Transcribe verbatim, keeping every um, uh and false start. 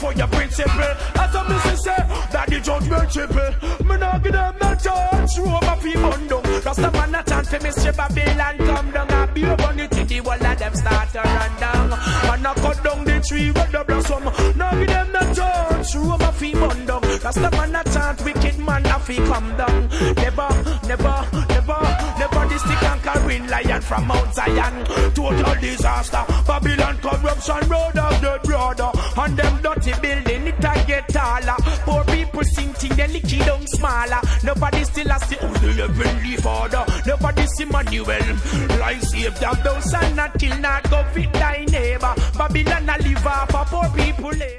for your principle. As a missus say, that the judgment triple. Me not give them no chance, throw my feet bundle. Cause the man a chance for me say Babylon come down. I be up on it to the wall of them start to run down. And I cut down the tree with the blossom. Now give them no chance, throw my feet bundle. Cause the man a chant, wicked man a fee come down. Never, never, never, never this the conquering lion from Mount Zion. Total disaster, Babylon corruption, road of the brother. And them dirty building, it a get taller. Poor people sinking, they lick it down smaller. Nobody still has the only heavenly father. Nobody see Manuel. Life save them, those and not kill, not go fit thy neighbor. Babylon a live off, poor people live.